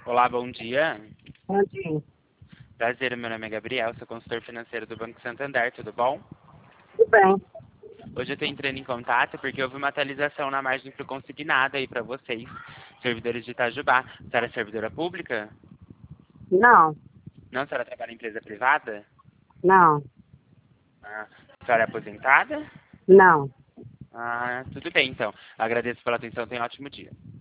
Olá, bom dia. Bom dia. Prazer, meu nome é Gabriel, sou consultor financeiro do Banco Santander, tudo bom? Tudo bem? Hoje eu estou entrando em contato porque houve uma atualização na margem para consignada aí para vocês, servidores de Itajubá. A senhora é servidora pública? Não, Não, a senhora trabalha em empresa privada? não, Ah, a senhora é aposentada? não. Ah, tudo bem então. Agradeço pela atenção, tenha um ótimo dia.